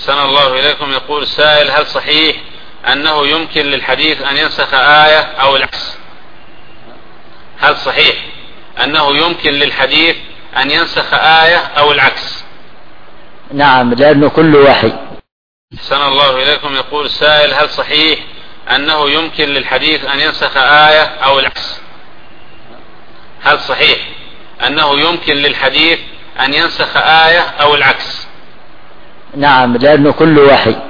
أحسن الله إليكم. يقول سائل: هل صحيح أنه يمكن للحديث أن ينسخ آية أو العكس؟ هل صحيح أنه يمكن للحديث أن ينسخ آية أو العكس؟ نعم، لأنه كل وحي. أحسن الله إليكم. يقول سائل: هل صحيح أنه يمكن للحديث أن ينسخ آية أو العكس؟ هل صحيح أنه يمكن للحديث أن ينسخ آية أو العكس؟ نعم، لأنه كل وحي.